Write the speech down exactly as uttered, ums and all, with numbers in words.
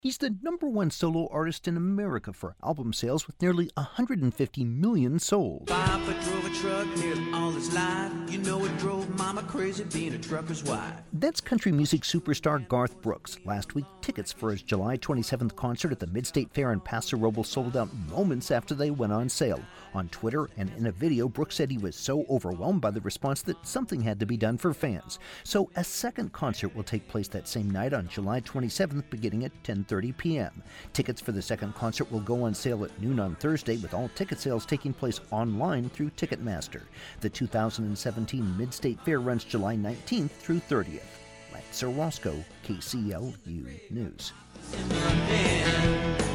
He's the number one solo artist in America for album sales with nearly one hundred fifty million sold. Papa drove a truck nearly all his life. You know it drove Mama crazy being a trucker's wife. That's country music superstar Garth Brooks. Last week, tickets for his July twenty-seventh concert at the Midstate Fair in Paso Robles sold out moments after they went on sale. On Twitter and in a video, Brooks said he was so overwhelmed by the response that something had to be done for fans. So a second concert will take place that same night on July twenty-seventh, beginning at ten thirty p.m. Tickets for the second concert will go on sale at noon on Thursday, with all ticket sales taking place online through Ticketmaster. The two thousand seventeen Midstate Fair runs July nineteenth through thirtieth. Lance Roscoe, K C L U News.